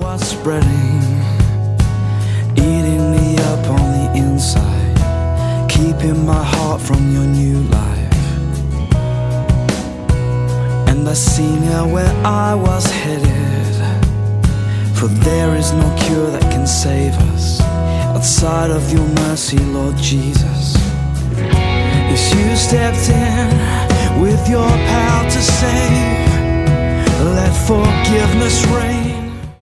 was spreading, eating me up on the inside, keeping my heart from your new life. And I see now where I was headed, for there is no cure that can save us outside of your mercy, Lord Jesus. Yes, you stepped in with your power to save. Let forgiveness reign.